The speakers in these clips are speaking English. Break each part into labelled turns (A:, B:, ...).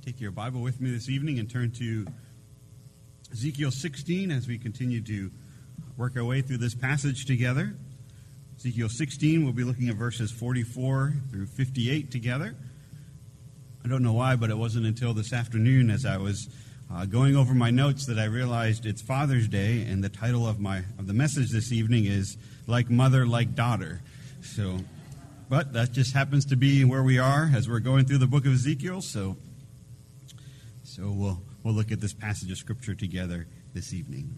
A: take your Bible with me this evening and turn to Ezekiel 16 as we continue to work our way through this passage together. Ezekiel 16, we'll be looking at verses 44 through 58 together. I don't know why, but it wasn't until this afternoon as I was going over my notes that I realized it's Father's Day, and the title of the message this evening is Like Mother, Like Daughter. But that just happens to be where we are as we're going through the book of Ezekiel, so we'll look at this passage of Scripture together this evening.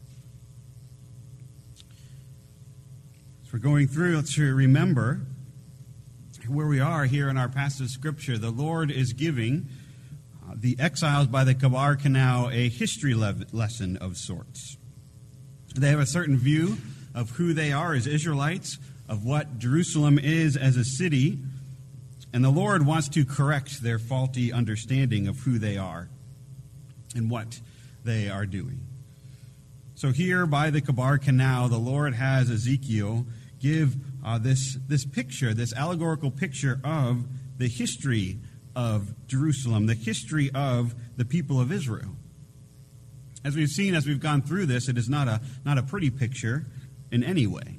A: As we're going through, let's remember where we are here in our passage of Scripture. The Lord is giving the exiles by the Kabar Canal a history lesson of sorts. They have a certain view of who they are as Israelites, of what Jerusalem is as a city, and the Lord wants to correct their faulty understanding of who they are and what they are doing. So here by the Kabar Canal, the Lord has Ezekiel give this picture, this allegorical picture of the history of Jerusalem, the history of the people of Israel. As we've seen, as we've gone through this, it is not a pretty picture in any way.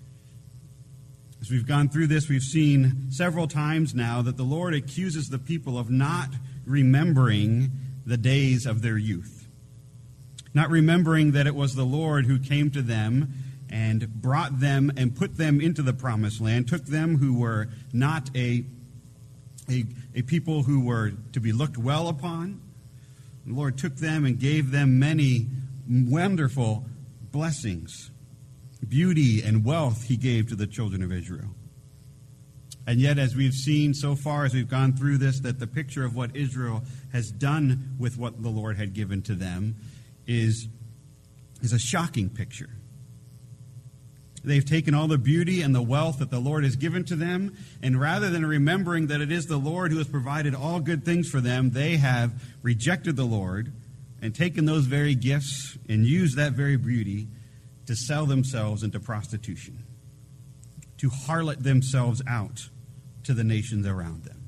A: As we've gone through this, we've seen several times now that the Lord accuses the people of not remembering the days of their youth, not remembering that it was the Lord who came to them and brought them and put them into the promised land, took them who were not a people who were to be looked well upon. The Lord took them and gave them many wonderful blessings. Beauty and wealth he gave to the children of Israel. And yet, as we've seen so far, as we've gone through this, that the picture of what Israel has done with what the Lord had given to them is a shocking picture. They've taken all the beauty and the wealth that the Lord has given to them, and rather than remembering that it is the Lord who has provided all good things for them, they have rejected the Lord and taken those very gifts and used that very beauty to sell themselves into prostitution, to harlot themselves out to the nations around them.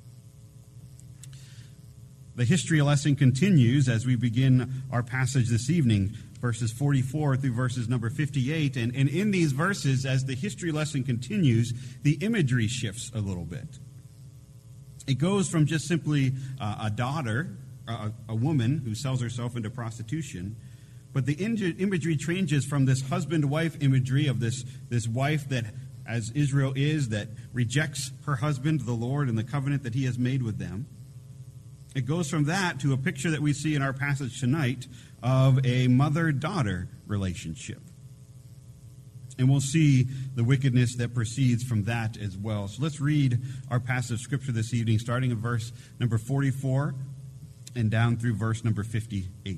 A: The history lesson continues as we begin our passage this evening, verses 44 through verses number 58. And in these verses, as the history lesson continues, the imagery shifts a little bit. It goes from just simply a daughter, a woman who sells herself into prostitution, but the imagery changes from this husband-wife imagery of this wife that, as Israel is, that rejects her husband, the Lord, and the covenant that he has made with them. It goes from that to a picture that we see in our passage tonight of a mother-daughter relationship. And we'll see the wickedness that proceeds from that as well. So let's read our passage of Scripture this evening, starting in verse number 44 and down through verse number 58.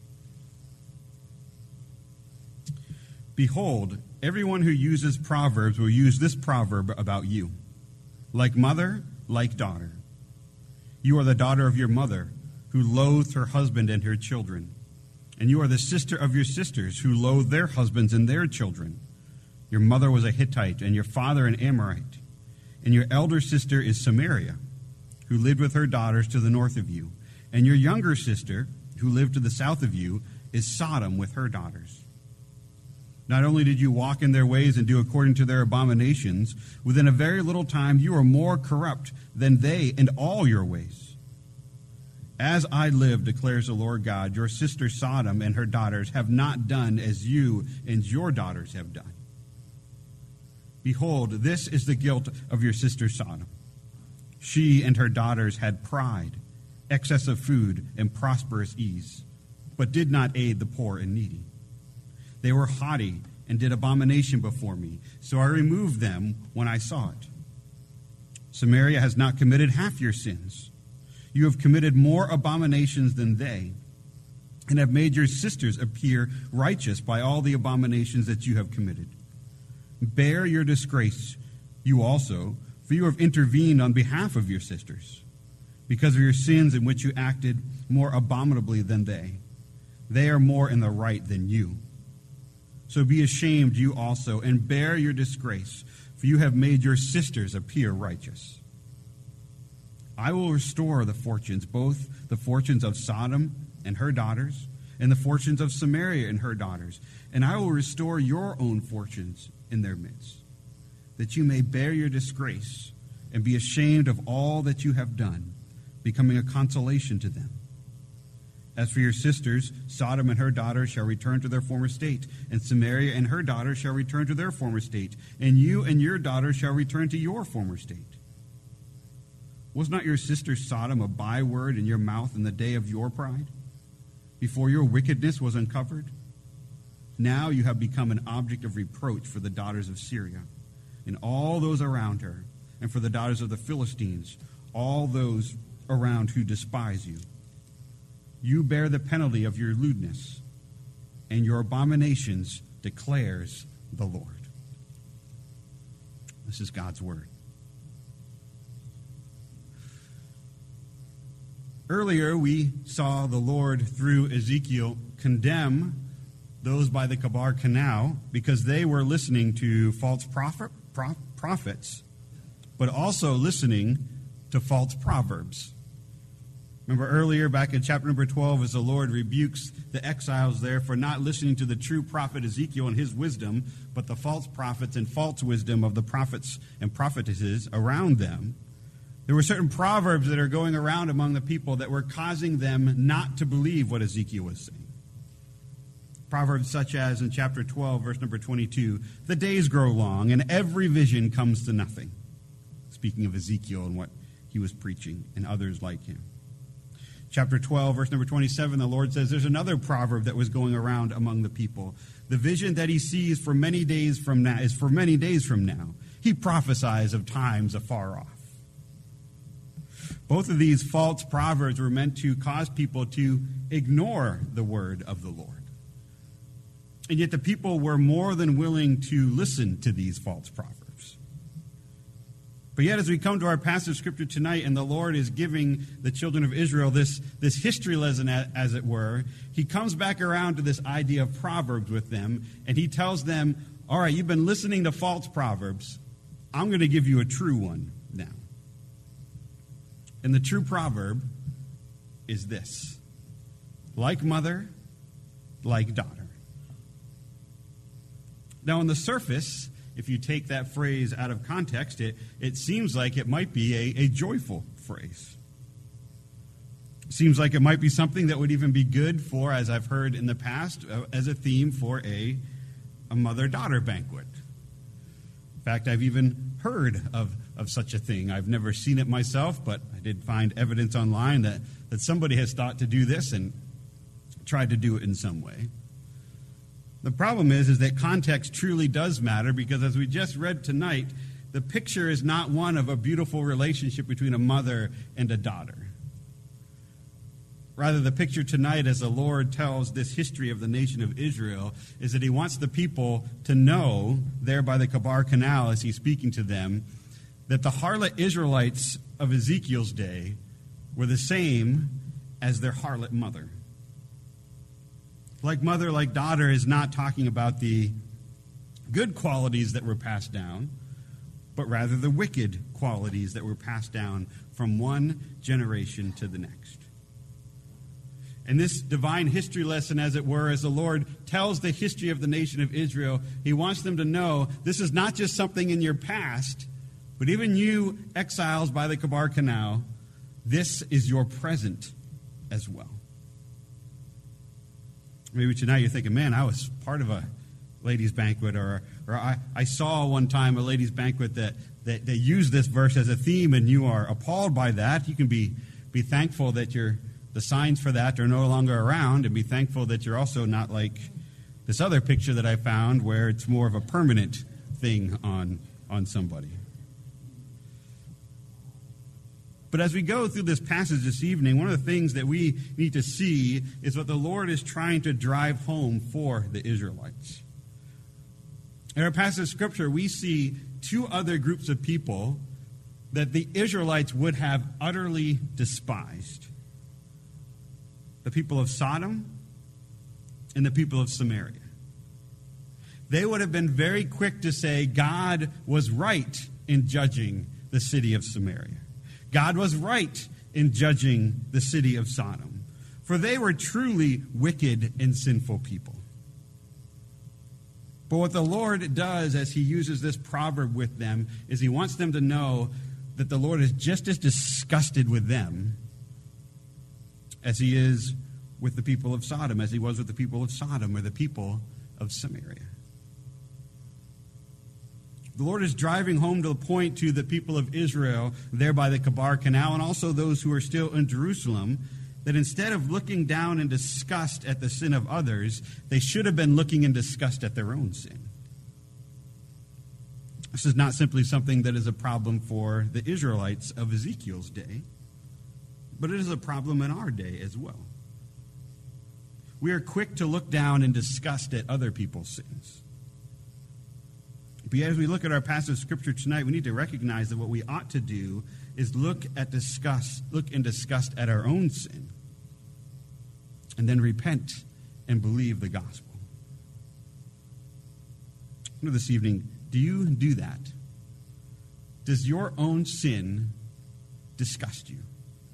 A: Behold, everyone who uses proverbs will use this proverb about you. Like mother, like daughter. You are the daughter of your mother, who loathed her husband and her children. And you are the sister of your sisters, who loathed their husbands and their children. Your mother was a Hittite, and your father an Amorite. And your elder sister is Samaria, who lived with her daughters to the north of you. And your younger sister, who lived to the south of you, is Sodom with her daughters. Not only did you walk in their ways and do according to their abominations, within a very little time you are more corrupt than they in all your ways. As I live, declares the Lord God, your sister Sodom and her daughters have not done as you and your daughters have done. Behold, this is the guilt of your sister Sodom. She and her daughters had pride, excess of food, and prosperous ease, but did not aid the poor and needy. They were haughty and did abomination before me, so I removed them when I saw it. Samaria has not committed half your sins. You have committed more abominations than they, and have made your sisters appear righteous by all the abominations that you have committed. Bear your disgrace, you also, for you have intervened on behalf of your sisters, because of your sins in which you acted more abominably than they. They are more in the right than you. So be ashamed, you also, and bear your disgrace, for you have made your sisters appear righteous. I will restore the fortunes, both the fortunes of Sodom and her daughters, and the fortunes of Samaria and her daughters. And I will restore your own fortunes in their midst, that you may bear your disgrace and be ashamed of all that you have done, becoming a consolation to them. As for your sisters, Sodom and her daughters shall return to their former state, and Samaria and her daughters shall return to their former state, and you and your daughters shall return to your former state. Was not your sister Sodom a byword in your mouth in the day of your pride, before your wickedness was uncovered? Now you have become an object of reproach for the daughters of Syria, and all those around her, and for the daughters of the Philistines, all those around who despise you. You bear the penalty of your lewdness, and your abominations, declares the Lord. This is God's word. Earlier, we saw the Lord, through Ezekiel, condemn those by the Kabar Canal because they were listening to false prophets, but also listening to false proverbs. Remember earlier, back in chapter number 12, as the Lord rebukes the exiles there for not listening to the true prophet Ezekiel and his wisdom, but the false prophets and false wisdom of the prophets and prophetesses around them. There were certain proverbs that are going around among the people that were causing them not to believe what Ezekiel was saying. Proverbs such as in chapter 12, verse number 22, the days grow long and every vision comes to nothing. Speaking of Ezekiel and what he was preaching and others like him. Chapter 12, verse number 27, the Lord says there's another proverb that was going around among the people. The vision that he sees for many days from now is for many days from now. He prophesies of times afar off. Both of these false proverbs were meant to cause people to ignore the word of the Lord. And yet the people were more than willing to listen to these false proverbs. But yet as we come to our passage of Scripture tonight, and the Lord is giving the children of Israel this history lesson, as it were, he comes back around to this idea of proverbs with them, and he tells them, all right, you've been listening to false proverbs. I'm going to give you a true one now. And the true proverb is this: like mother, like daughter. Now, on the surface, if you take that phrase out of context, it seems like it might be a joyful phrase. It seems like it might be something that would even be good for, as I've heard in the past, as a theme for a mother-daughter banquet. In fact, I've even heard of such a thing. I've never seen it myself, but I did find evidence online that somebody has thought to do this and tried to do it in some way. The problem is that context truly does matter, because as we just read tonight, the picture is not one of a beautiful relationship between a mother and a daughter. Rather, the picture tonight, as the Lord tells this history of the nation of Israel, is that he wants the people to know, there by the Kabar Canal, as he's speaking to them, that the harlot Israelites of Ezekiel's day were the same as their harlot mother. Like mother, like daughter is not talking about the good qualities that were passed down, but rather the wicked qualities that were passed down from one generation to the next. And this divine history lesson, as it were, as the Lord tells the history of the nation of Israel, he wants them to know this is not just something in your past, but even you exiles by the Kabar Canal, this is your present as well. Maybe tonight you're thinking, man, I was part of a ladies' banquet, or I saw one time a ladies' banquet that used this verse as a theme, and you are appalled by that. You can be thankful that the signs for that are no longer around, and be thankful that you're also not like this other picture that I found where it's more of a permanent thing on somebody. But as we go through this passage this evening, one of the things that we need to see is what the Lord is trying to drive home for the Israelites. In our passage of Scripture, we see two other groups of people that the Israelites would have utterly despised: the people of Sodom and the people of Samaria. They would have been very quick to say God was right in judging the city of Samaria. God was right in judging the city of Sodom, for they were truly wicked and sinful people. But what the Lord does as he uses this proverb with them is he wants them to know that the Lord is just as disgusted with them as he is with the people of Sodom, as he was with the people of Sodom or the people of Samaria. The Lord is driving home to the point to the people of Israel there by the Chebar Canal, and also those who are still in Jerusalem, that instead of looking down in disgust at the sin of others, they should have been looking in disgust at their own sin. This is not simply something that is a problem for the Israelites of Ezekiel's day, but it is a problem in our day as well. We are quick to look down in disgust at other people's sins. But as we look at our passage of Scripture tonight, we need to recognize that what we ought to do is look in disgust at our own sin, and then repent and believe the gospel. This evening, do you do that? Does your own sin disgust you?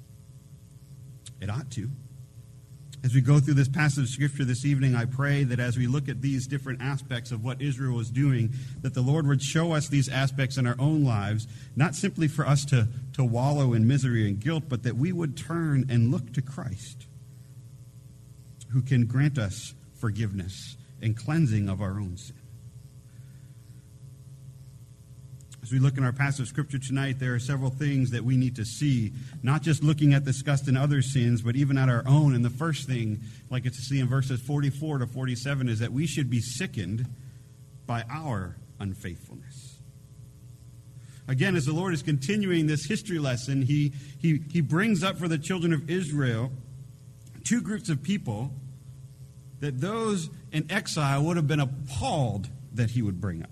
A: It ought to. As we go through this passage of Scripture this evening, I pray that as we look at these different aspects of what Israel was doing, that the Lord would show us these aspects in our own lives, not simply for us to wallow in misery and guilt, but that we would turn and look to Christ, who can grant us forgiveness and cleansing of our own sin. As we look in our passage of Scripture tonight, there are several things that we need to see, not just looking at disgust in other sins, but even at our own. And the first thing, like it's to see in verses 44 to 47, is that we should be sickened by our unfaithfulness. Again, as the Lord is continuing this history lesson, he brings up for the children of Israel two groups of people that those in exile would have been appalled that he would bring up.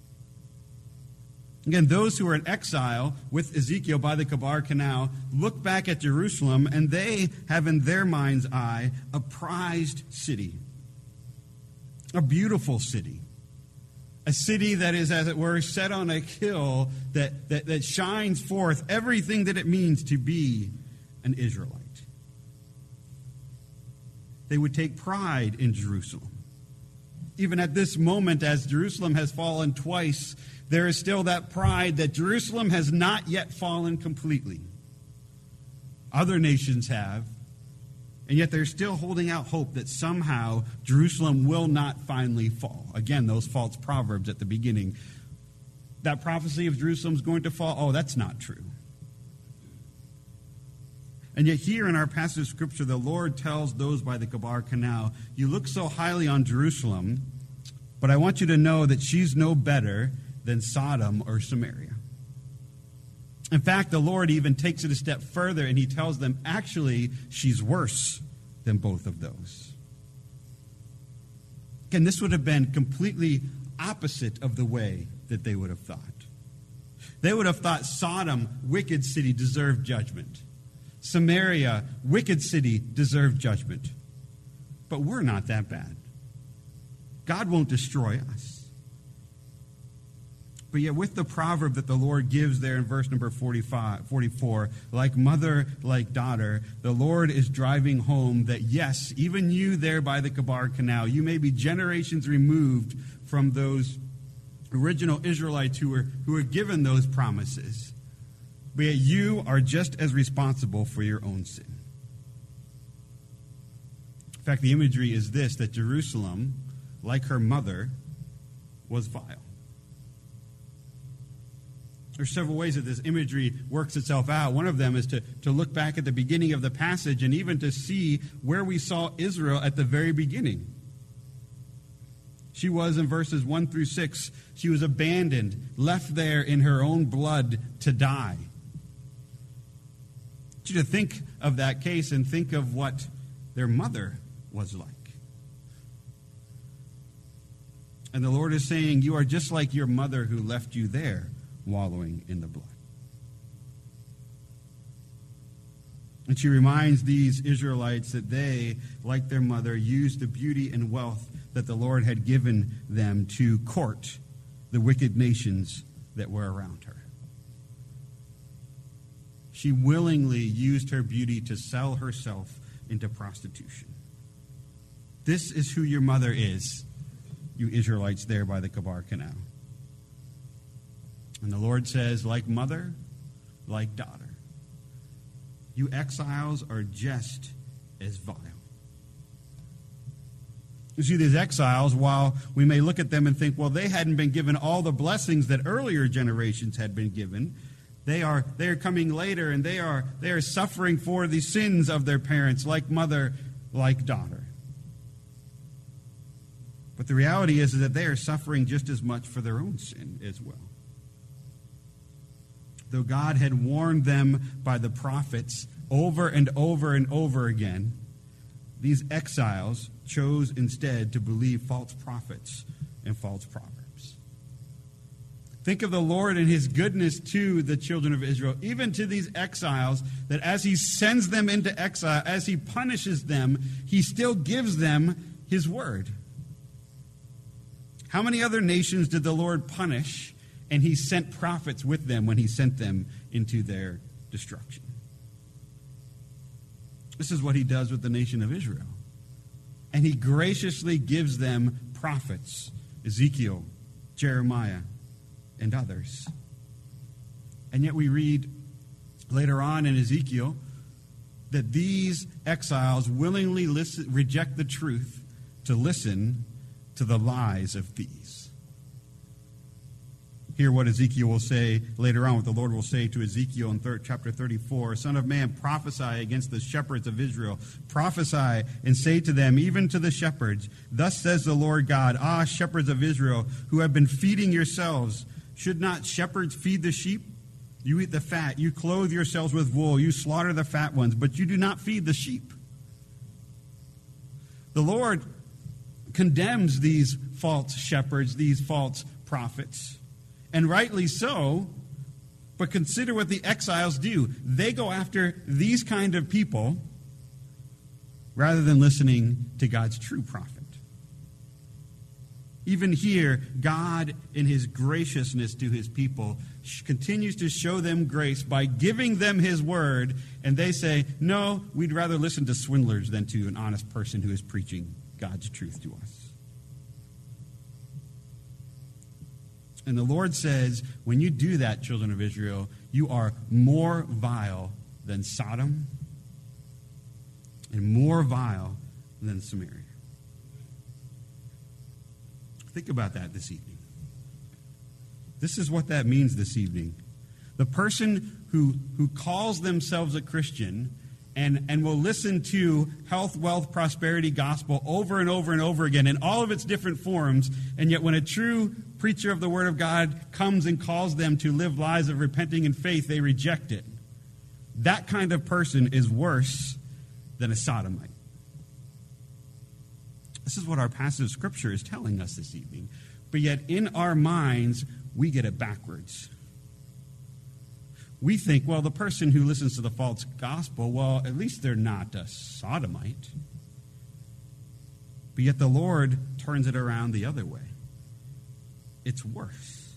A: Again, those who are in exile with Ezekiel by the Chebar Canal look back at Jerusalem, and they have in their mind's eye a prized city, a beautiful city, a city that is, as it were, set on a hill that shines forth everything that it means to be an Israelite. They would take pride in Jerusalem. Even at this moment, as Jerusalem has fallen twice, there is still that pride that Jerusalem has not yet fallen completely. Other nations have, and yet they're still holding out hope that somehow Jerusalem will not finally fall. Again, those false proverbs at the beginning. That prophecy of Jerusalem's going to fall, oh, that's not true. And yet here in our passage of Scripture, the Lord tells those by the Chebar Canal, you look so highly on Jerusalem, but I want you to know that she's no better than Sodom or Samaria. In fact, the Lord even takes it a step further, and he tells them, actually, she's worse than both of those. Again, this would have been completely opposite of the way that they would have thought. They would have thought Sodom, wicked city, deserved judgment. Samaria, wicked city, deserved judgment. But we're not that bad. God won't destroy us. But yet with the proverb that the Lord gives there in verse number 44, like mother, like daughter, the Lord is driving home that yes, even you there by the Chebar Canal, you may be generations removed from those original Israelites who were given those promises. But yet you are just as responsible for your own sin. In fact, the imagery is this, that Jerusalem, like her mother, was vile. There's several ways that this imagery works itself out. One of them is to look back at the beginning of the passage and even to see where we saw Israel at the very beginning. She was, in verses 1 through 6, she was abandoned, left there in her own blood to die. I want you to think of that case and think of what their mother was like. And the Lord is saying, you are just like your mother who left you there, wallowing in the blood. And she reminds these Israelites that they, like their mother, used the beauty and wealth that the Lord had given them to court the wicked nations that were around her. She willingly used her beauty to sell herself into prostitution. This is who your mother is, you Israelites there by the Kabar Canal. And the Lord says, like mother, like daughter. You exiles are just as vile. You see, these exiles, while we may look at them and think, well, they hadn't been given all the blessings that earlier generations had been given, they are coming later, and they are suffering for the sins of their parents, like mother, like daughter. But the reality is that they are suffering just as much for their own sin as well. Though God had warned them by the prophets over and over and over again, these exiles chose instead to believe false prophets and false proverbs. Think of the Lord and his goodness to the children of Israel, even to these exiles, that as he sends them into exile, as he punishes them, he still gives them his word. How many other nations did the Lord punish, and he sent prophets with them when he sent them into their destruction? This is what he does with the nation of Israel. And he graciously gives them prophets, Ezekiel, Jeremiah, and others. And yet we read later on in Ezekiel that these exiles willingly reject the truth to listen to the lies of thieves. Hear what Ezekiel will say later on, what the Lord will say to Ezekiel in chapter 34. Son of man, prophesy against the shepherds of Israel. Prophesy and say to them, even to the shepherds, thus says the Lord God, ah, shepherds of Israel, who have been feeding yourselves, should not shepherds feed the sheep? You eat the fat, you clothe yourselves with wool, you slaughter the fat ones, but you do not feed the sheep. The Lord condemns these false shepherds, these false prophets. And rightly so, but consider what the exiles do. They go after these kind of people rather than listening to God's true prophet. Even here, God, in his graciousness to his people, continues to show them grace by giving them his word, and they say, no, we'd rather listen to swindlers than to an honest person who is preaching God's truth to us. And the Lord says, when you do that, children of Israel, you are more vile than Sodom and more vile than Samaria. Think about that this evening. This is what that means this evening. The person who calls themselves a Christian and will listen to health, wealth, prosperity gospel over and over and over again in all of its different forms, and yet when a true preacher of the Word of God comes and calls them to live lives of repenting and faith, they reject it. That kind of person is worse than a sodomite. This is what our passage of Scripture is telling us this evening. But yet in our minds, we get it backwards. We think, well, the person who listens to the false gospel, well, at least they're not a sodomite. But yet the Lord turns it around the other way. It's worse.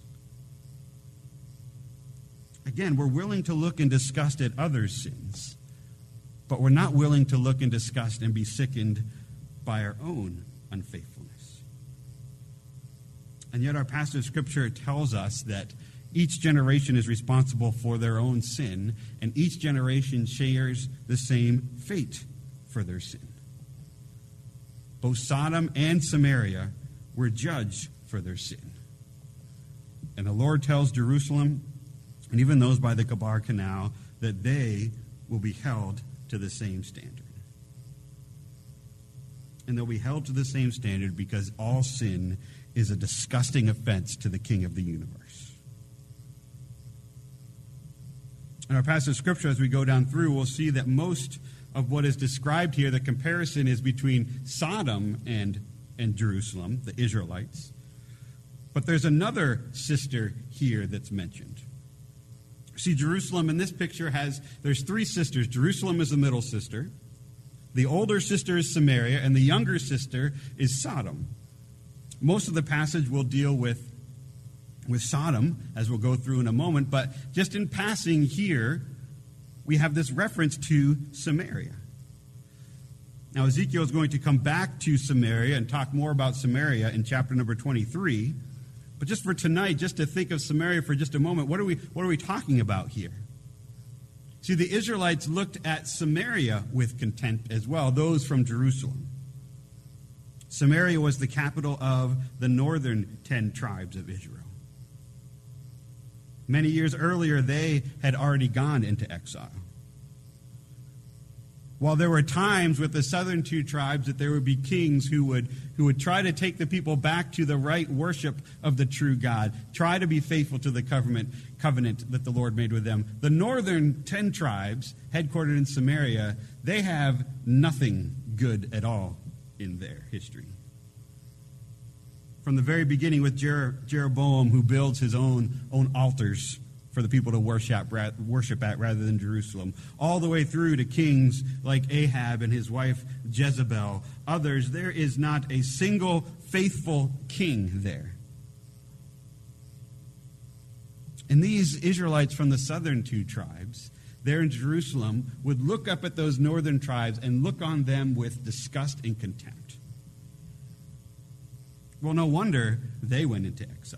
A: Again, we're willing to look in disgust at others' sins, but we're not willing to look in disgust and be sickened by our own unfaithfulness. And yet our passage of Scripture tells us that each generation is responsible for their own sin, and each generation shares the same fate for their sin. Both Sodom and Samaria were judged for their sin. And the Lord tells Jerusalem, and even those by the Kabar Canal, that they will be held to the same standard. And they'll be held to the same standard because all sin is a disgusting offense to the King of the universe. In our passage of Scripture, as we go down through, we'll see that most of what is described here, the comparison is between Sodom and Jerusalem, the Israelites. But there's another sister here that's mentioned. See, Jerusalem in this picture there's three sisters. Jerusalem is the middle sister. The older sister is Samaria, and the younger sister is Sodom. Most of the passage will deal with Sodom, as we'll go through in a moment, but just in passing here, we have this reference to Samaria. Now, Ezekiel is going to come back to Samaria and talk more about Samaria in chapter number 23. But just for tonight, just to think of Samaria for just a moment, what are we talking about here? See, the Israelites looked at Samaria with contempt as well, those from Jerusalem. Samaria was the capital of the northern 10 tribes of Israel. Many years earlier, they had already gone into exile. While there were times with the southern 2 tribes that there would be kings who would try to take the people back to the right worship of the true God, try to be faithful to the covenant that the Lord made with them. The northern 10 tribes, headquartered in Samaria, they have nothing good at all in their history. From the very beginning with Jeroboam, who builds his own altars for the people to worship at rather than Jerusalem, all the way through to kings like Ahab and his wife Jezebel, others, there is not a single faithful king there. And these Israelites from the southern 2 tribes, there in Jerusalem, would look up at those northern tribes and look on them with disgust and contempt. Well, no wonder they went into exile.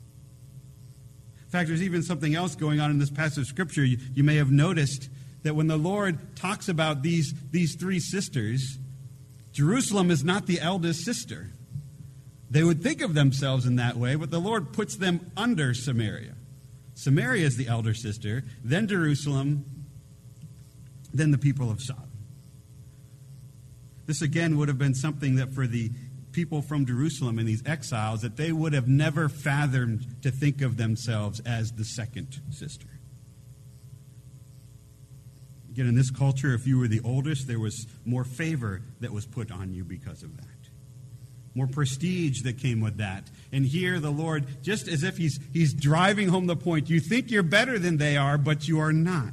A: In fact, there's even something else going on in this passage of Scripture. You may have noticed that when the Lord talks about these 3 sisters, Jerusalem is not the eldest sister. They would think of themselves in that way, but the Lord puts them under Samaria. Samaria is the elder sister, then Jerusalem, then the people of Sodom. This again would have been something that for the people from Jerusalem and these exiles, that they would have never fathomed to think of themselves as the second sister. Again, in this culture, if you were the oldest, there was more favor that was put on you because of that. More prestige that came with that. And here the Lord, just as if he's driving home the point, you think you're better than they are, but you are not.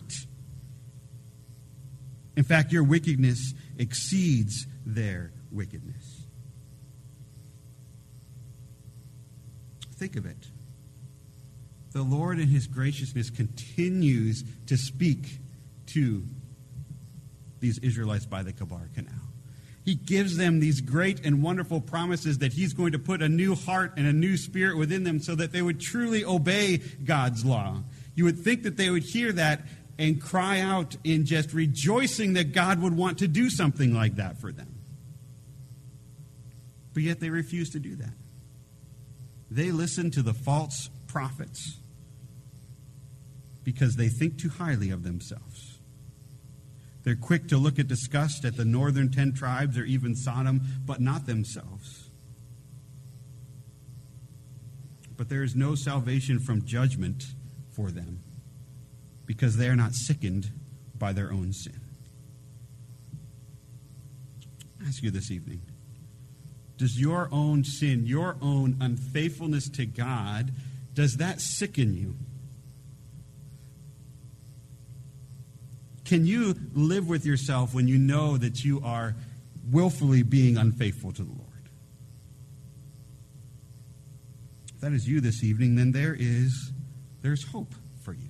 A: In fact, your wickedness exceeds their wickedness. Think of it. The Lord in his graciousness continues to speak to these Israelites by the Kabar Canal. He gives them these great and wonderful promises that he's going to put a new heart and a new spirit within them so that they would truly obey God's law. You would think that they would hear that and cry out in just rejoicing that God would want to do something like that for them. But yet they refuse to do that. They listen to the false prophets because they think too highly of themselves. They're quick to look at disgust at the northern 10 tribes or even Sodom, but not themselves. But there is no salvation from judgment for them because they are not sickened by their own sin. I ask you this evening, does your own sin, your own unfaithfulness to God, does that sicken you? Can you live with yourself when you know that you are willfully being unfaithful to the Lord? If that is you this evening, then there's hope for you.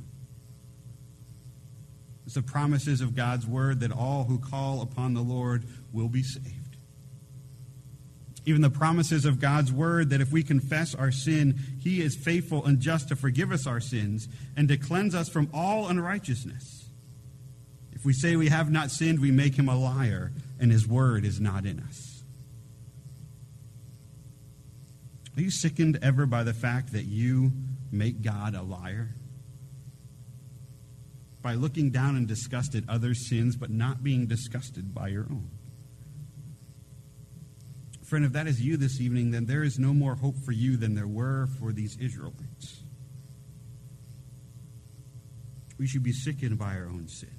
A: It's the promises of God's word that all who call upon the Lord will be saved. Even the promises of God's word that if we confess our sin, he is faithful and just to forgive us our sins and to cleanse us from all unrighteousness. If we say we have not sinned, we make him a liar, and his word is not in us. Are you sickened ever by the fact that you make God a liar? By looking down in disgust at others' sins, but not being disgusted by your own? Friend, if that is you this evening, then there is no more hope for you than there were for these Israelites. We should be sickened by our own sins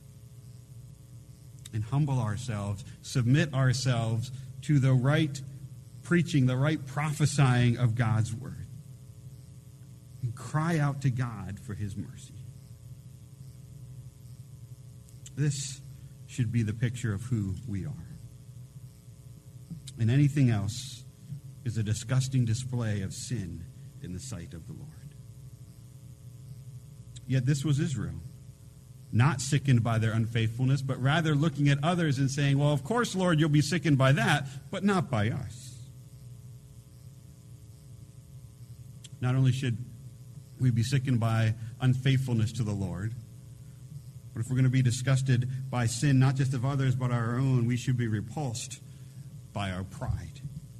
A: and humble ourselves, submit ourselves to the right preaching, the right prophesying of God's word, and cry out to God for his mercy. This should be the picture of who we are. And anything else is a disgusting display of sin in the sight of the Lord. Yet this was Israel. not sickened by their unfaithfulness, but rather looking at others and saying, well, of course, Lord, you'll be sickened by that, but not by us. Not only should we be sickened by unfaithfulness to the Lord, but if we're going to be disgusted by sin, not just of others, but our own, we should be repulsed by our pride.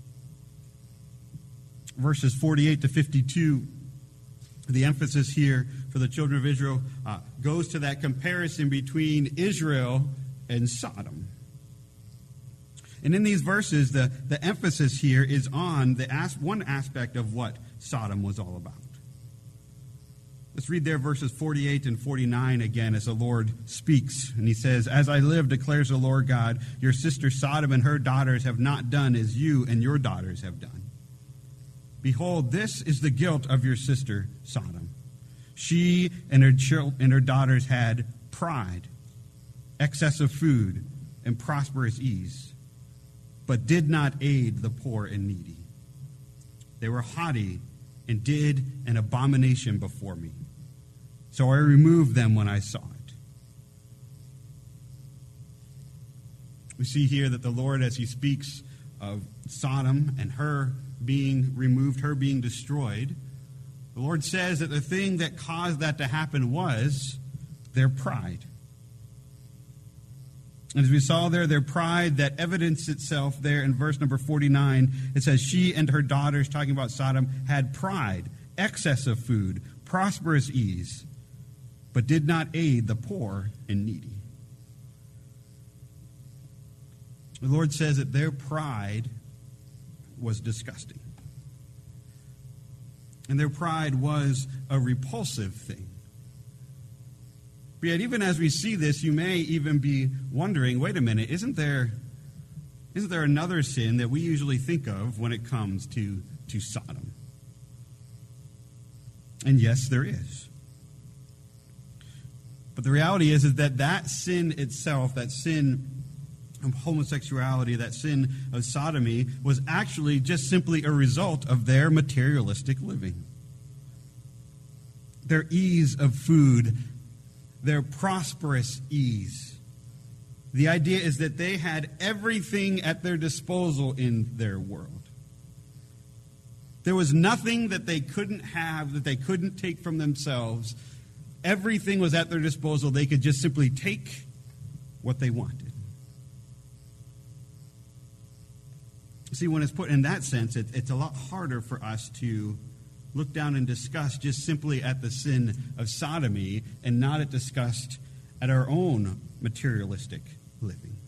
A: Verses 48 to 52, the emphasis here for the children of Israel goes to that comparison between Israel and Sodom. And in these verses, the emphasis here is on one aspect of what Sodom was all about. Let's read there verses 48 and 49 again as the Lord speaks. And he says, "As I live, declares the Lord God, your sister Sodom and her daughters have not done as you and your daughters have done. Behold, this is the guilt of your sister Sodom. She and her daughters had pride, excess of food, and prosperous ease, but did not aid the poor and needy. They were haughty and did an abomination before me. So I removed them when I saw it." We see here that the Lord, as he speaks of Sodom and her being removed, her being destroyed, the Lord says that the thing that caused that to happen was their pride. And as we saw there, their pride that evidenced itself there in verse number 49, it says, she and her daughters, talking about Sodom, had pride, excess of food, prosperous ease, but did not aid the poor and needy. The Lord says that their pride was disgusting. And their pride was a repulsive thing. But yet, even as we see this, you may even be wondering, wait a minute, isn't there another sin that we usually think of when it comes to Sodom? And yes, there is. But the reality is that sin itself, that sin of homosexuality, that sin of sodomy, was actually just simply a result of their materialistic living. Their ease of food, their prosperous ease. The idea is that they had everything at their disposal in their world. There was nothing that they couldn't have, that they couldn't take from themselves. Everything was at their disposal. They could just simply take what they wanted. See, when it's put in that sense, it's a lot harder for us to look down and discuss just simply at the sin of sodomy and not at discussed at our own materialistic living.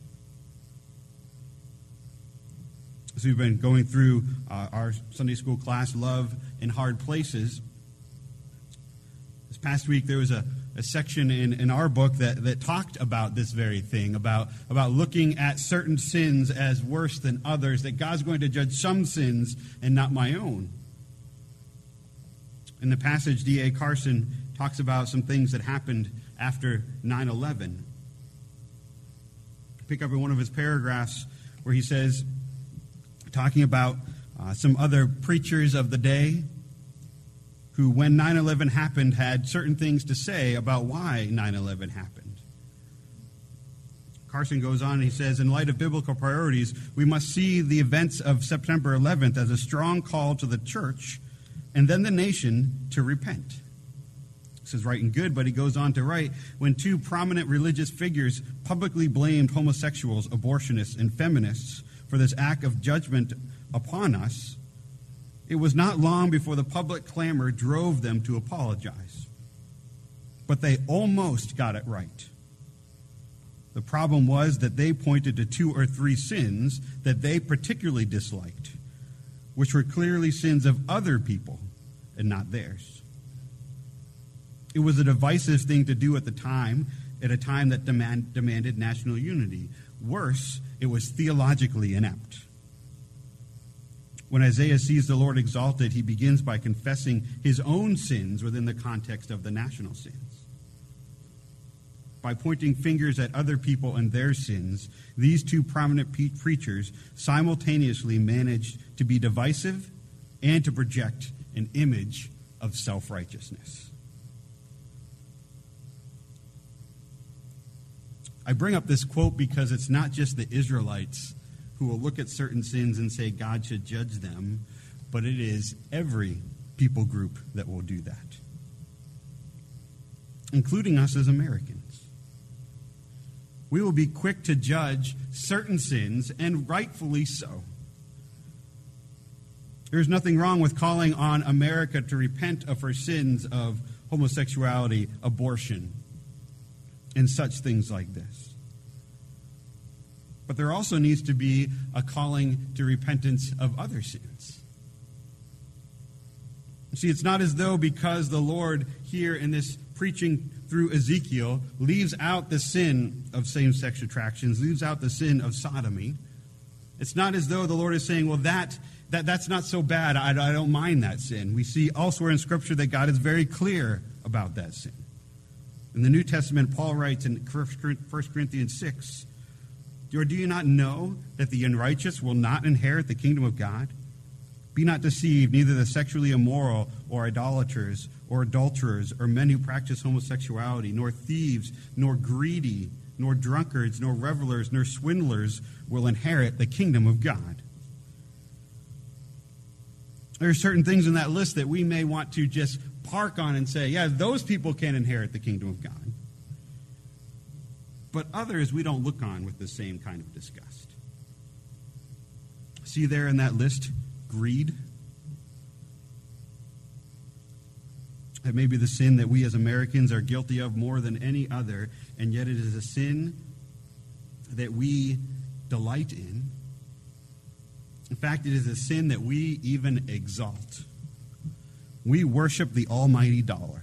A: As we've been going through our Sunday school class, Love in Hard Places, this past week there was a section in our book that talked about this very thing, about looking at certain sins as worse than others, that God's going to judge some sins and not my own. In the passage, D.A. Carson talks about some things that happened after 9/11. Pick up in one of his paragraphs where he says, talking about some other preachers of the day who, when 9/11 happened, had certain things to say about why 9/11 happened. Carson goes on and he says, in light of biblical priorities, we must see the events of September 11th as a strong call to the church and then the nation to repent. This is right and good, but he goes on to write, when two prominent religious figures publicly blamed homosexuals, abortionists, and feminists for this act of judgment upon us, it was not long before the public clamor drove them to apologize. But they almost got it right. The problem was that they pointed to 2 or 3 sins that they particularly disliked, which were clearly sins of other people and not theirs. It was a divisive thing to do at the time, at a time that demanded national unity. Worse, it was theologically inept. When Isaiah sees the Lord exalted, he begins by confessing his own sins within the context of the national sins. By pointing fingers at other people and their sins, these two prominent preachers simultaneously managed to be divisive and to project an image of self-righteousness. I bring up this quote because it's not just the Israelites who will look at certain sins and say God should judge them, but it is every people group that will do that, including us as Americans. We will be quick to judge certain sins, and rightfully so. There's nothing wrong with calling on America to repent of her sins of homosexuality, abortion, and such things like this. But there also needs to be a calling to repentance of other sins. See, it's not as though because the Lord here in this preaching through Ezekiel leaves out the sin of same-sex attractions, leaves out the sin of sodomy. It's not as though the Lord is saying, well, that's not so bad. I don't mind that sin. We see elsewhere in Scripture that God is very clear about that sin. In the New Testament, Paul writes in 1 Corinthians 6, or do you not know that the unrighteous will not inherit the kingdom of God? Be not deceived, neither the sexually immoral or idolaters or adulterers or men who practice homosexuality, nor thieves, nor greedy, nor drunkards, nor revelers, nor swindlers will inherit the kingdom of God. There are certain things in that list that we may want to just park on and say, yeah, those people can inherit the kingdom of God. But others we don't look on with the same kind of disgust. See there in that list, greed. That may be the sin that we as Americans are guilty of more than any other, and yet it is a sin that we delight in. In fact, it is a sin that we even exalt. We worship the almighty dollar.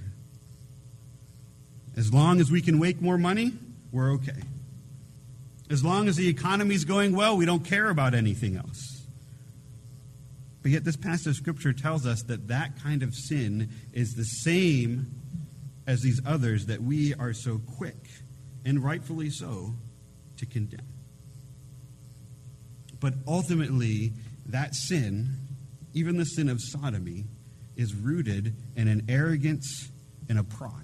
A: As long as we can make more money, we're okay. As long as the economy's going well, we don't care about anything else. But yet this passage of Scripture tells us that that kind of sin is the same as these others that we are so quick, and rightfully so, to condemn. But ultimately, that sin, even the sin of sodomy, is rooted in an arrogance and a pride.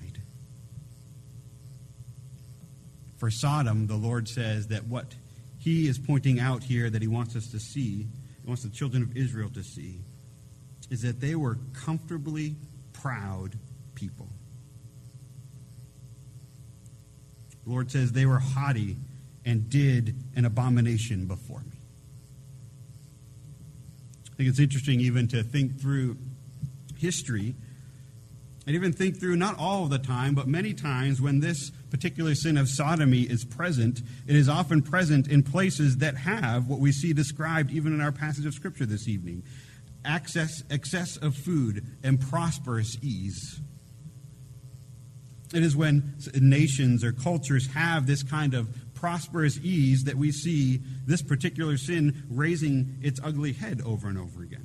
A: For Sodom, the Lord says that what he is pointing out here that he wants us to see, he wants the children of Israel to see, is that they were comfortably proud people. The Lord says they were haughty and did an abomination before me. I think it's interesting even to think through history and even think through, not all of the time, but many times when this particular sin of sodomy is present, it is often present in places that have what we see described even in our passage of Scripture this evening. Excess of food and prosperous ease. It is when nations or cultures have this kind of prosperous ease that we see this particular sin raising its ugly head over and over again.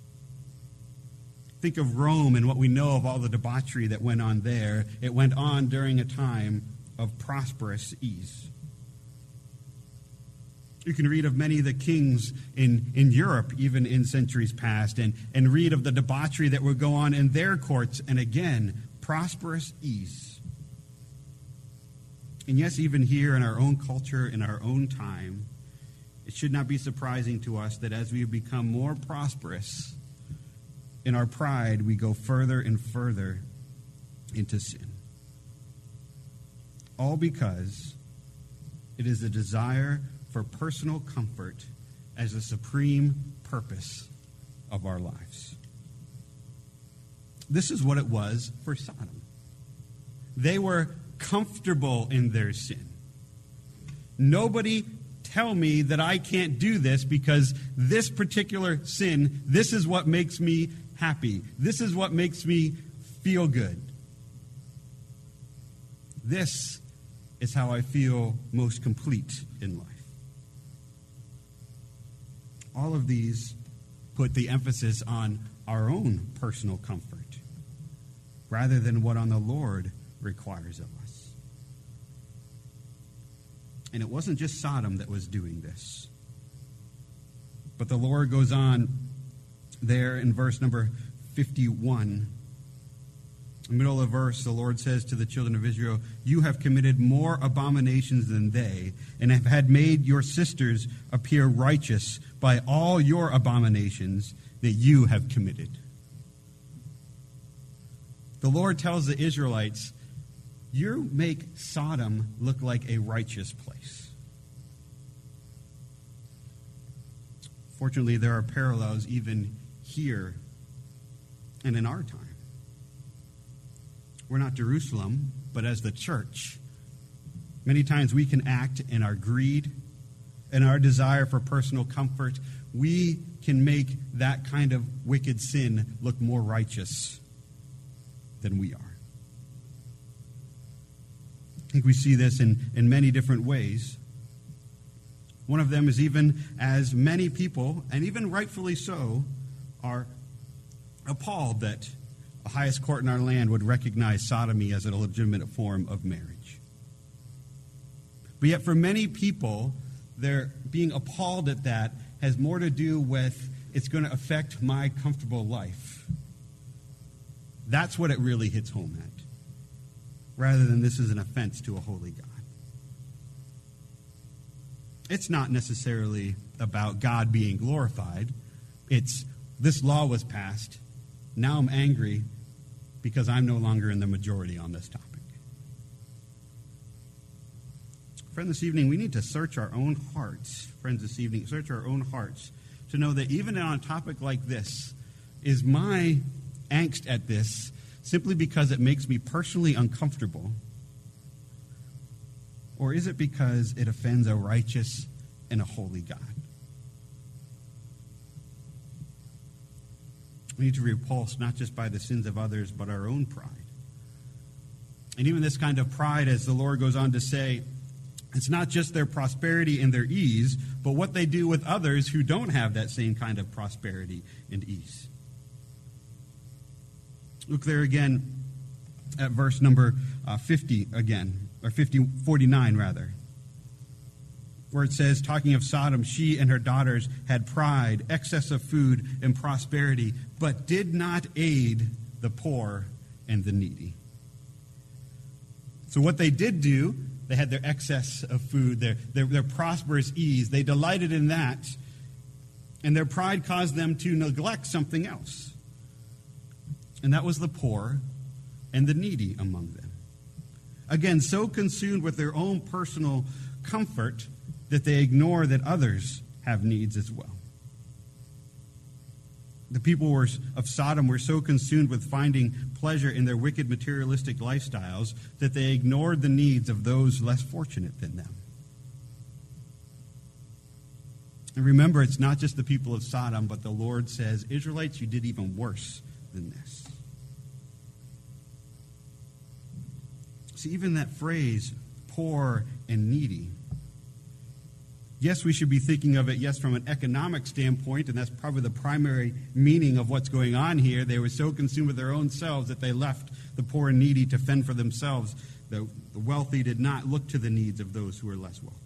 A: Think of Rome and what we know of all the debauchery that went on there. It went on during a time of prosperous ease. You can read of many of the kings in Europe, even in centuries past, and read of the debauchery that would go on in their courts, and again, prosperous ease. And yes, even here in our own culture, in our own time, it should not be surprising to us that as we become more prosperous in our pride, we go further and further into sin. All because it is a desire for personal comfort as the supreme purpose of our lives. This is what it was for Sodom. They were comfortable in their sin. Nobody tell me that I can't do this because this particular sin, this is what makes me happy. This is what makes me feel good. This is how I feel most complete in life. All of these put the emphasis on our own personal comfort rather than what on the Lord requires of us. And it wasn't just Sodom that was doing this. But the Lord goes on there in verse number 51 In the middle of the verse, the Lord says to the children of Israel, "You have committed more abominations than they, and have had made your sisters appear righteous by all your abominations that you have committed." The Lord tells the Israelites, you make Sodom look like a righteous place. Fortunately, there are parallels even here and in our time. We're not Jerusalem, but as the church, many times we can act in our greed and our desire for personal comfort. We can make that kind of wicked sin look more righteous than we are. I think we see this in many different ways. One of them is even as many people, and even rightfully so, are appalled that the highest court in our land would recognize sodomy as a legitimate form of marriage. But yet for many people, their being appalled at that has more to do with it's going to affect my comfortable life. That's what it really hits home at, rather than this is an offense to a holy God. It's not necessarily about God being glorified. It's this law was passed. Now I'm angry because I'm no longer in the majority on this topic. Friend, this evening, we need to search our own hearts. Friends, this evening, search our own hearts to know that even on a topic like this, is my angst at this simply because it makes me personally uncomfortable? Or is it because it offends a righteous and a holy God? We need to be repulsed not just by the sins of others, but our own pride. And even this kind of pride, as the Lord goes on to say, it's not just their prosperity and their ease, but what they do with others who don't have that same kind of prosperity and ease. Look there again at verse number 50 again, or 49 rather, where it says, talking of Sodom, she and her daughters had pride, excess of food, and prosperity, but did not aid the poor and the needy. So what they did do, they had their excess of food, their prosperous ease. They delighted in that, and their pride caused them to neglect something else. And that was the poor and the needy among them. Again, so consumed with their own personal comfort that they ignore that others have needs as well. The people of Sodom were so consumed with finding pleasure in their wicked materialistic lifestyles that they ignored the needs of those less fortunate than them. And remember, it's not just the people of Sodom, but the Lord says, Israelites, you did even worse than this. See, even that phrase, poor and needy, yes, we should be thinking of it, yes, from an economic standpoint, and that's probably the primary meaning of what's going on here. They were so consumed with their own selves that they left the poor and needy to fend for themselves. The wealthy did not look to the needs of those who were less wealthy.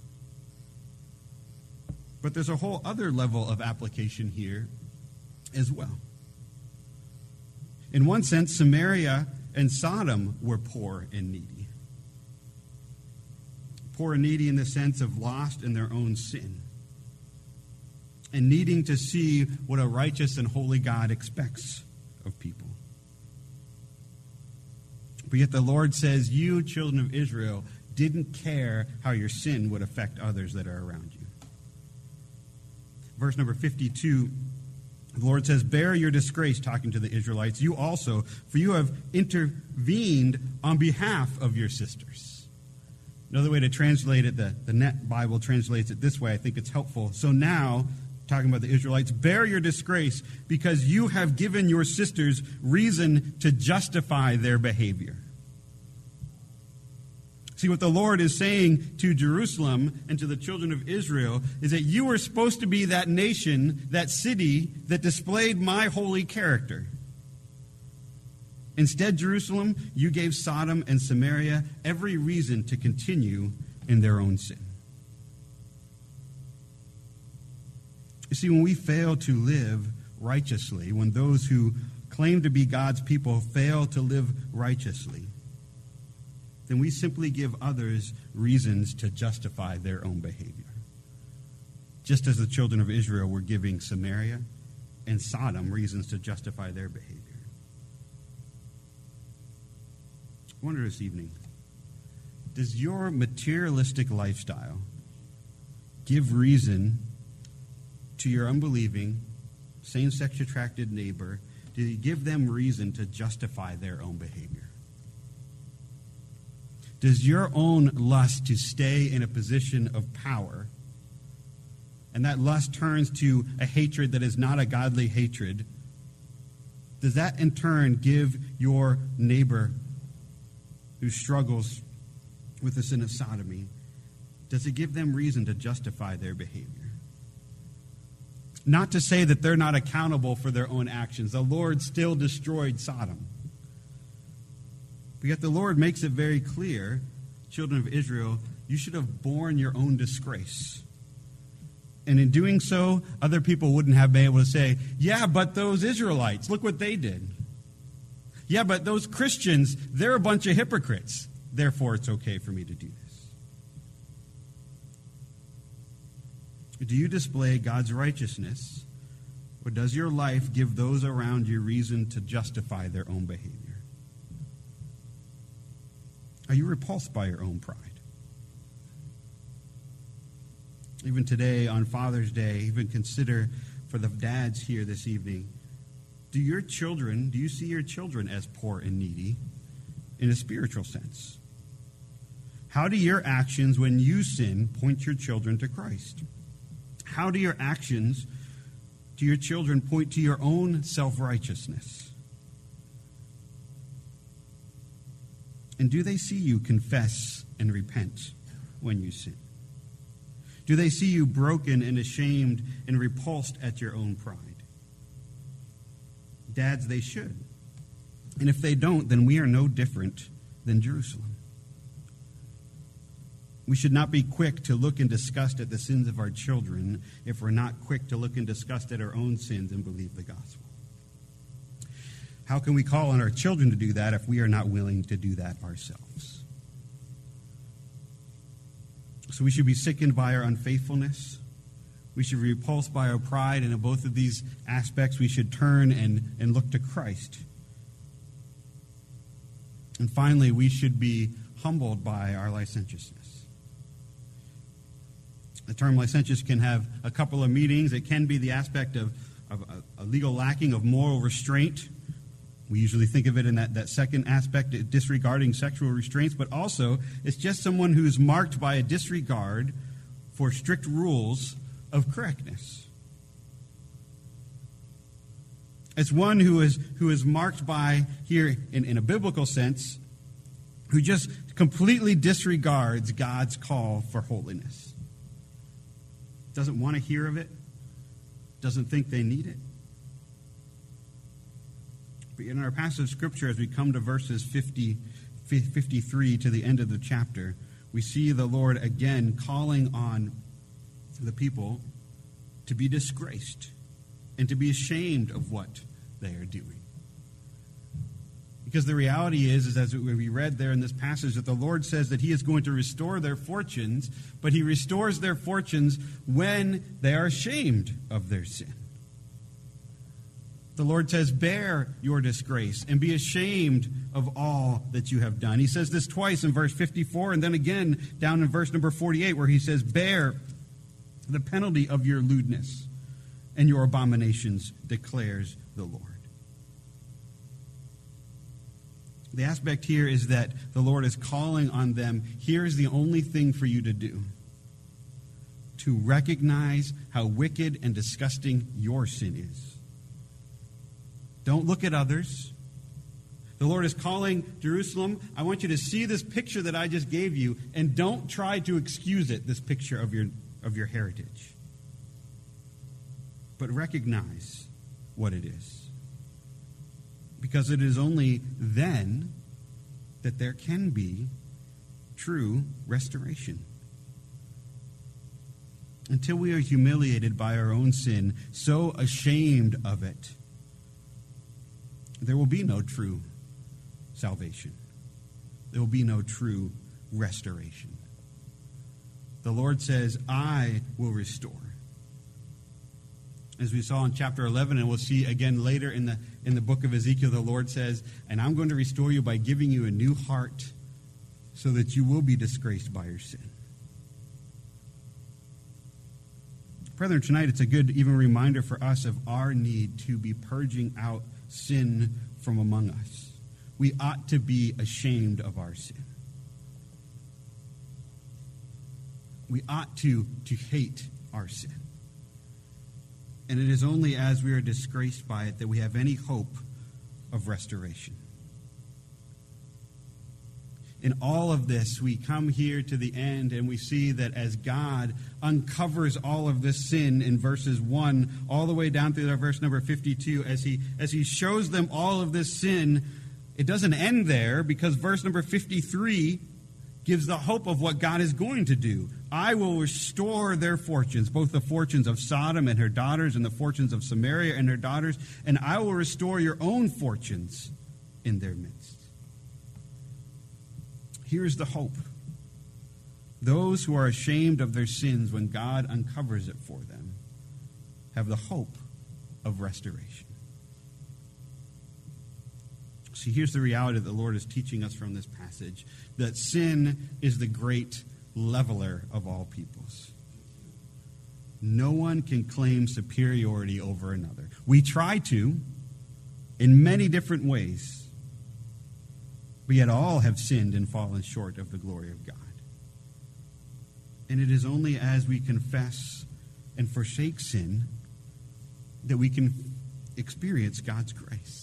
A: But there's a whole other level of application here as well. In one sense, Samaria and Sodom were poor and needy. Poor and needy in the sense of lost in their own sin and needing to see what a righteous and holy God expects of people. But yet the Lord says, you, children of Israel, didn't care how your sin would affect others that are around you. Verse number 52, the Lord says, bear your disgrace, talking to the Israelites, you also, for you have intervened on behalf of your sisters. Another way to translate it, the Net Bible translates it this way. I think it's helpful. So now, talking about the Israelites, bear your disgrace because you have given your sisters reason to justify their behavior. See, what the Lord is saying to Jerusalem and to the children of Israel is that you were supposed to be that nation, that city that displayed my holy character. Instead, Jerusalem, you gave Sodom and Samaria every reason to continue in their own sin. You see, when we fail to live righteously, when those who claim to be God's people fail to live righteously, then we simply give others reasons to justify their own behavior. Just as the children of Israel were giving Samaria and Sodom reasons to justify their behavior. I wonder this evening, does your materialistic lifestyle give reason to your unbelieving, same-sex attracted neighbor? Do you give them reason to justify their own behavior? Does your own lust to stay in a position of power, and that lust turns to a hatred that is not a godly hatred, does that in turn give your neighbor who struggles with the sin of sodomy, does it give them reason to justify their behavior? Not to say that they're not accountable for their own actions. The Lord still destroyed Sodom. But yet the Lord makes it very clear, children of Israel, you should have borne your own disgrace. And in doing so, other people wouldn't have been able to say, yeah, but those Israelites, look what they did. Yeah, but those Christians, they're a bunch of hypocrites. Therefore, it's okay for me to do this. Do you display God's righteousness, or does your life give those around you reason to justify their own behavior? Are you repulsed by your own pride? Even today, on Father's Day, even consider for the dads here this evening, do you see your children as poor and needy in a spiritual sense? How do your actions when you sin point your children to Christ? How do your actions to your children point to your own self-righteousness? And do they see you confess and repent when you sin? Do they see you broken and ashamed and repulsed at your own pride? Dads, they should. And if they don't, then we are no different than Jerusalem. We should not be quick to look in disgust at the sins of our children if we're not quick to look in disgust at our own sins and believe the gospel. How can we call on our children to do that if we are not willing to do that ourselves? So we should be sickened by our unfaithfulness. We should be repulsed by our pride. And in both of these aspects, we should turn and look to Christ. And finally, we should be humbled by our licentiousness. The term licentious can have a couple of meanings. It can be the aspect of a legal lacking of moral restraint. We usually think of it in that second aspect, disregarding sexual restraints, but also it's just someone who's marked by a disregard for strict rules of correctness. It's one who is marked by, here in a biblical sense, who just completely disregards God's call for holiness. Doesn't want to hear of it, doesn't think they need it. But in our passage of Scripture, as we come to verses 53 to the end of the chapter, we see the Lord again calling on the people to be disgraced and to be ashamed of what they are doing. Because the reality is as we read there in this passage, that the Lord says that He is going to restore their fortunes, but He restores their fortunes when they are ashamed of their sin. The Lord says, bear your disgrace and be ashamed of all that you have done. He says this twice in verse 54 and then again down in verse number 48 where he says, bear the penalty of your lewdness and your abominations, declares the Lord. The aspect here is that the Lord is calling on them, here's the only thing for you to do: to recognize how wicked and disgusting your sin is. Don't look at others. The Lord is calling Jerusalem, I want you to see this picture that I just gave you, and don't try to excuse it, this picture of your heritage. But recognize what it is. Because it is only then that there can be true restoration. Until we are humiliated by our own sin, so ashamed of it, there will be no true salvation. There will be no true restoration. The Lord says, I will restore. As we saw in chapter 11, and we'll see again later in the book of Ezekiel, the Lord says, and I'm going to restore you by giving you a new heart so that you will be disgraced by your sin. Brethren, tonight it's a good even reminder for us of our need to be purging out sin from among us. We ought to be ashamed of our sin. We ought to hate our sin. And it is only as we are disgraced by it that we have any hope of restoration. In all of this, we come here to the end and we see that as God uncovers all of this sin in verses 1 all the way down through verse number 52, as he shows them all of this sin, it doesn't end there, because verse number 53 gives the hope of what God is going to do. I will restore their fortunes, both the fortunes of Sodom and her daughters and the fortunes of Samaria and her daughters, and I will restore your own fortunes in their midst. Here's the hope. Those who are ashamed of their sins when God uncovers it for them have the hope of restoration. See, here's the reality that the Lord is teaching us from this passage, that sin is the great leveler of all peoples. No one can claim superiority over another. We try to in many different ways, but yet all have sinned and fallen short of the glory of God. And it is only as we confess and forsake sin that we can experience God's grace.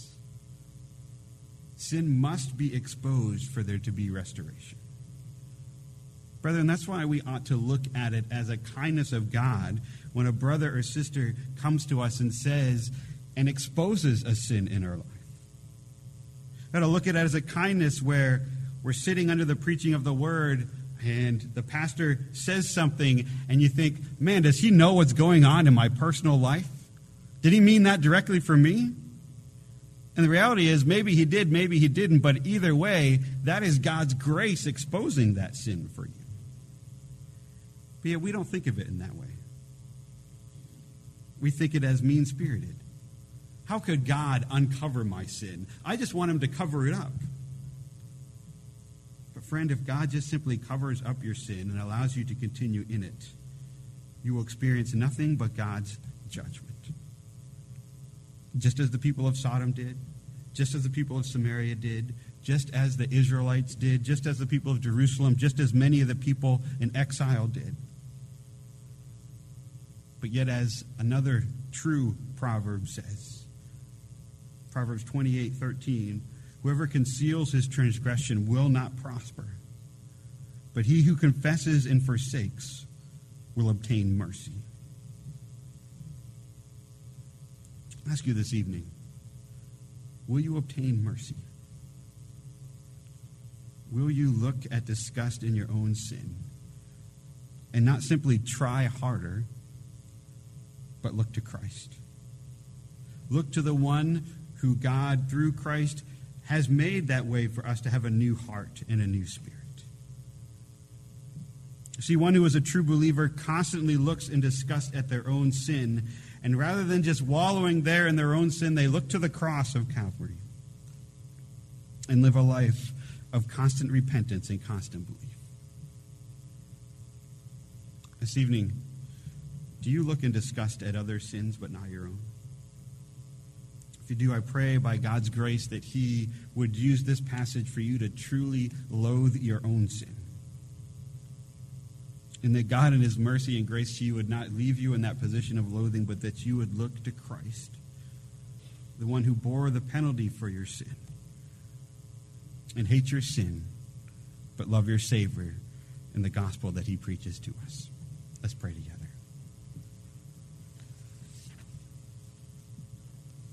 A: Sin must be exposed for there to be restoration. Brethren, that's why we ought to look at it as a kindness of God when a brother or sister comes to us and says and exposes a sin in our life. We ought to look at it as a kindness where we're sitting under the preaching of the word and the pastor says something and you think, man, does he know what's going on in my personal life? Did he mean that directly for me? And the reality is, maybe he did, maybe he didn't, but either way, that is God's grace exposing that sin for you. But yet we don't think of it in that way. We think it as mean-spirited. How could God uncover my sin? I just want him to cover it up. But friend, if God just simply covers up your sin and allows you to continue in it, you will experience nothing but God's judgment. Just as the people of Sodom did, just as the people of Samaria did, just as the Israelites did, just as the people of Jerusalem, just as many of the people in exile did. But yet, as another true proverb says, Proverbs 28:13, whoever conceals his transgression will not prosper, but he who confesses and forsakes will obtain mercy. I ask you this evening, will you obtain mercy? Will you look at disgust in your own sin and not simply try harder, but look to Christ? Look to the one who God, through Christ, has made that way for us to have a new heart and a new spirit. See, one who is a true believer constantly looks in disgust at their own sin, and rather than just wallowing there in their own sin, they look to the cross of Calvary and live a life of constant repentance and constant belief. This evening, do you look in disgust at other sins but not your own? If you do, I pray by God's grace that he would use this passage for you to truly loathe your own sin. And that God in his mercy and grace to you would not leave you in that position of loathing, but that you would look to Christ, the one who bore the penalty for your sin, and hate your sin, but love your Savior and the gospel that he preaches to us. Let's pray together.